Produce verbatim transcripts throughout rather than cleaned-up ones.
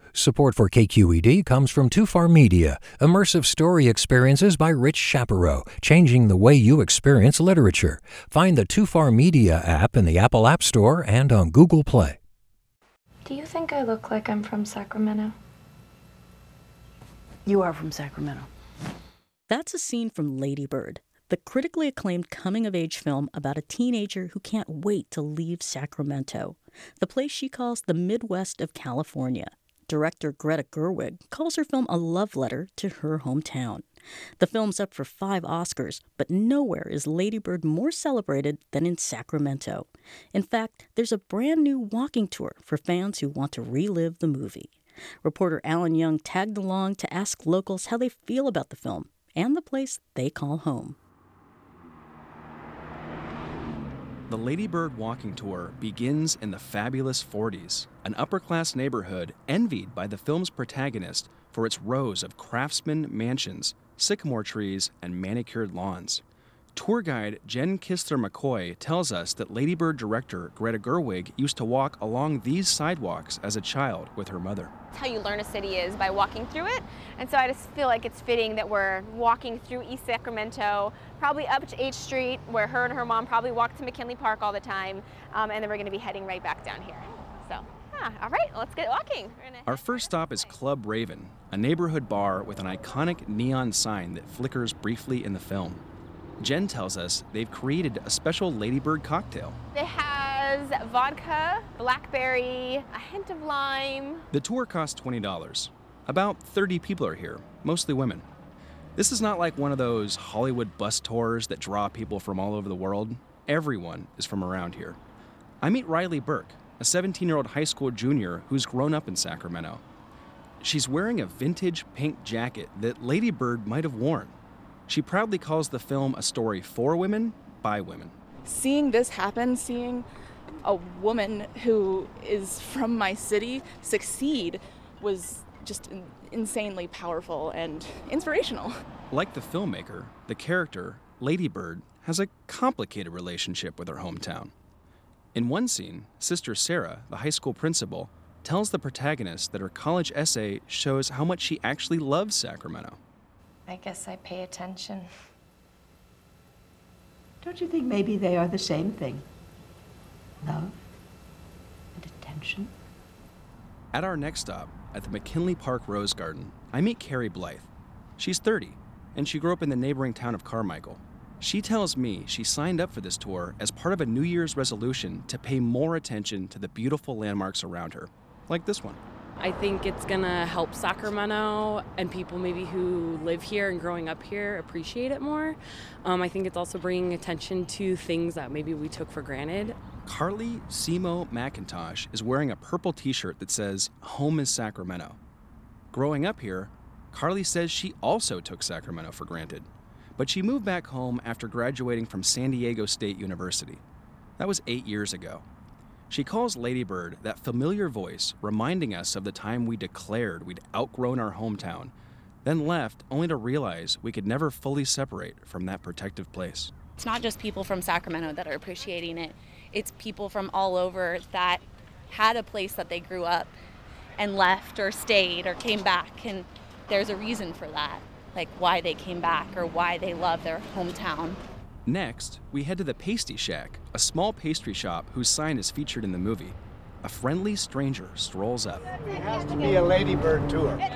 Support for K Q E D comes from Too Far Media, immersive story experiences by Rich Chaparro, changing the way you experience literature. Find the Too Far Media app in the Apple App Store and on Google Play. Do you think I look like I'm from Sacramento? You are from Sacramento. That's a scene from Lady Bird, the critically acclaimed coming-of-age film about a teenager who can't wait to leave Sacramento, the place she calls the Midwest of California. Director Greta Gerwig calls her film a love letter to her hometown. The film's up for five Oscars, but nowhere is Lady Bird more celebrated than in Sacramento. In fact, there's a brand new walking tour for fans who want to relive the movie. Reporter Alan Young tagged along to ask locals how they feel about the film and the place they call home. The Lady Bird walking tour begins in the fabulous forties, an upper-class neighborhood envied by the film's protagonist for its rows of craftsman mansions, sycamore trees, and manicured lawns. Tour guide Jen Kistler-McCoy tells us that Lady Bird director Greta Gerwig used to walk along these sidewalks as a child with her mother. That's how you learn a city is, by walking through it. And so I just feel like it's fitting that we're walking through East Sacramento, probably up to H Street, where her and her mom probably walk to McKinley Park all the time, um, and then we're going to be heading right back down here. So, yeah, all right, let's get walking. Our first stop is Club Raven, a neighborhood bar with an iconic neon sign that flickers briefly in the film. Jen tells us they've created a special Lady Bird cocktail. It has vodka, blackberry, a hint of lime. The tour costs twenty dollars. About thirty people are here, mostly women. This is not like one of those Hollywood bus tours that draw people from all over the world. Everyone is from around here. I meet Riley Burke, a seventeen-year-old high school junior who's grown up in Sacramento. She's wearing a vintage pink jacket that Lady Bird might have worn. She proudly calls the film a story for women, by women. Seeing this happen, seeing a woman who is from my city succeed was just insanely powerful and inspirational. Like the filmmaker, the character, Lady Bird, has a complicated relationship with her hometown. In one scene, Sister Sarah, the high school principal, tells the protagonist that her college essay shows how much she actually loves Sacramento. I guess I pay attention. Don't you think maybe they are the same thing? Love and attention? At our next stop, at the McKinley Park Rose Garden, I meet Carrie Blythe. She's thirty, and she grew up in the neighboring town of Carmichael. She tells me she signed up for this tour as part of a New Year's resolution to pay more attention to the beautiful landmarks around her, like this one. I think it's going to help Sacramento and people maybe who live here and growing up here appreciate it more. Um, I think it's also bringing attention to things that maybe we took for granted. Carly Simo McIntosh is wearing a purple t-shirt that says, "Home is Sacramento." Growing up here, Carly says she also took Sacramento for granted, but she moved back home after graduating from San Diego State University. That was eight years ago. She calls Lady Bird that familiar voice, reminding us of the time we declared we'd outgrown our hometown, then left only to realize we could never fully separate from that protective place. It's not just people from Sacramento that are appreciating it. It's people from all over that had a place that they grew up and left or stayed or came back, and there's a reason for that, like why they came back or why they love their hometown. Next, we head to the Pasty Shack, a small pastry shop whose sign is featured in the movie. A friendly stranger strolls up. It has to be a Lady Bird tour. Yeah.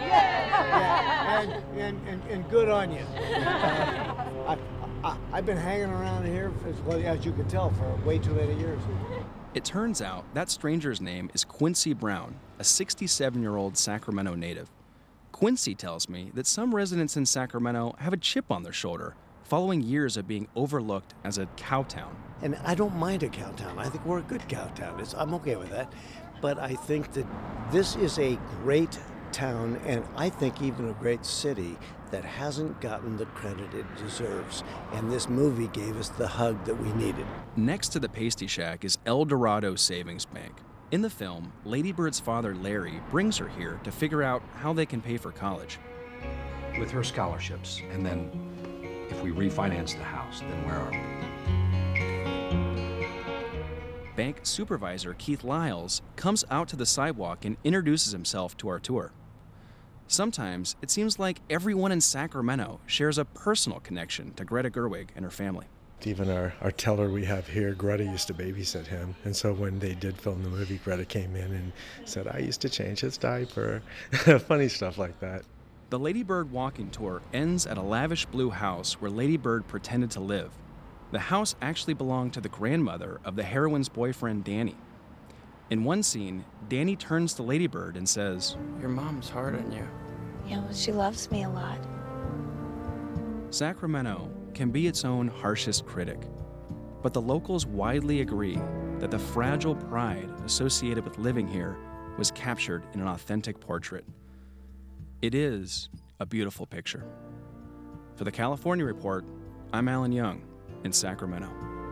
Yeah. And, and, and, and good on you. Uh, I, I, I've been hanging around here, as, well, as you can tell, for way too many years. It turns out that stranger's name is Quincy Brown, a sixty-seven-year-old Sacramento native. Quincy tells me that some residents in Sacramento have a chip on their shoulder, following years of being overlooked as a cow town. And I don't mind a cow town. I think we're a good cow town. It's, I'm okay with that. But I think that this is a great town, and I think even a great city that hasn't gotten the credit it deserves. And this movie gave us the hug that we needed. Next to the Pasty Shack is El Dorado Savings Bank. In the film, Lady Bird's father, Larry, brings her here to figure out how they can pay for college. With her scholarships, and then if we refinance the house, then where are we? bank supervisor Keith Lyles comes out to the sidewalk and introduces himself to our tour. Sometimes it seems like everyone in Sacramento shares a personal connection to Greta Gerwig and her family. Even our, our teller we have here, Greta used to babysit him. And so when they did film the movie, Greta came in and said, I used to change his diaper. Funny stuff like that. The Lady Bird walking tour ends at a lavish blue house where Lady Bird pretended to live. The house actually belonged to the grandmother of the heroine's boyfriend, Danny. In one scene, Danny turns to Lady Bird and says, Your mom's hard on you. Yeah, well, she loves me a lot. Sacramento can be its own harshest critic, but the locals widely agree that the fragile pride associated with living here was captured in an authentic portrait. It is a beautiful picture. For the California Report, I'm Alan Young in Sacramento.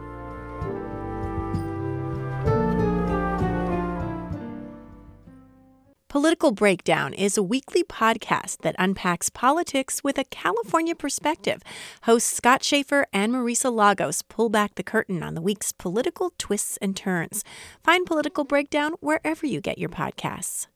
Political Breakdown is a weekly podcast that unpacks politics with a California perspective. Hosts Scott Schaefer and Marisa Lagos pull back the curtain on the week's political twists and turns. Find Political Breakdown wherever you get your podcasts.